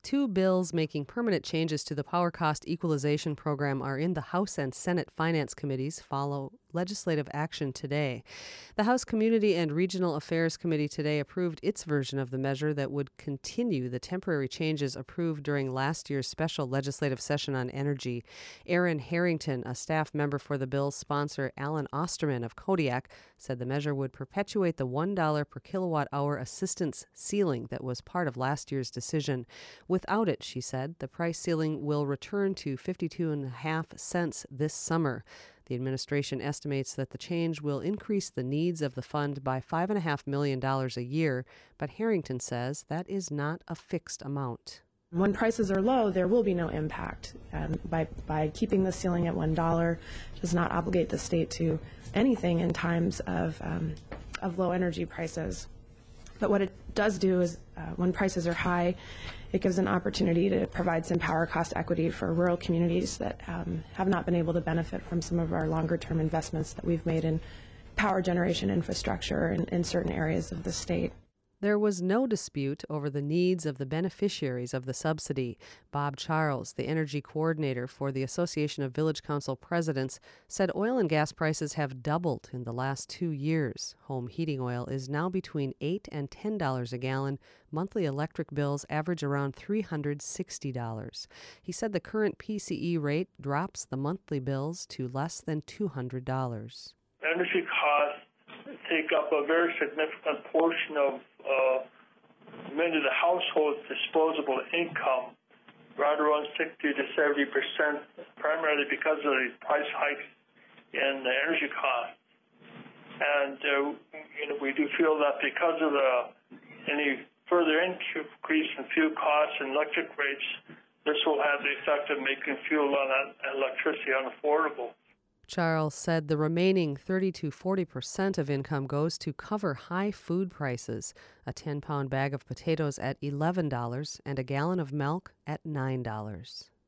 Two bills making permanent changes to the power cost equalization program are in the House and Senate Finance Committees. Follow legislative action today. The House Community and Regional Affairs Committee today approved its version of the measure that would continue the temporary changes approved during last year's special legislative session on energy. Aaron Harrington, a staff member for the bill's sponsor, Alan Osterman of Kodiak, said the measure would perpetuate the $1 per kilowatt hour assistance ceiling that was part of last year's decision. Without it, she said, the price ceiling will return to 52.5 cents this summer. The administration estimates that the change will increase the needs of the fund by $5.5 million a year, but Harrington says that is not a fixed amount. When prices are low, there will be no impact. By keeping the ceiling at $1 does not obligate the state to anything in times of low energy prices. But what it does do is when prices are high, it gives an opportunity to provide some power cost equity for rural communities that have not been able to benefit from some of our longer-term investments that we've made in power generation infrastructure in certain areas of the state. There was no dispute over the needs of the beneficiaries of the subsidy. Bob Charles, the energy coordinator for the Association of Village Council Presidents, said oil and gas prices have doubled in the last 2 years. Home heating oil is now between $8 and $10 a gallon. Monthly electric bills average around $360. He said the current PCE rate drops the monthly bills to less than $200. Energy costs take up a very significant portion of many of the households' disposable income, right around 60 to 70%, primarily because of the price hikes in the energy costs. And we do feel that because of any further increase in fuel costs and electric rates, this will have the effect of making fuel and electricity unaffordable. Charles said the remaining 30 to 40% of income goes to cover high food prices, a 10-pound bag of potatoes at $11 and a gallon of milk at $9.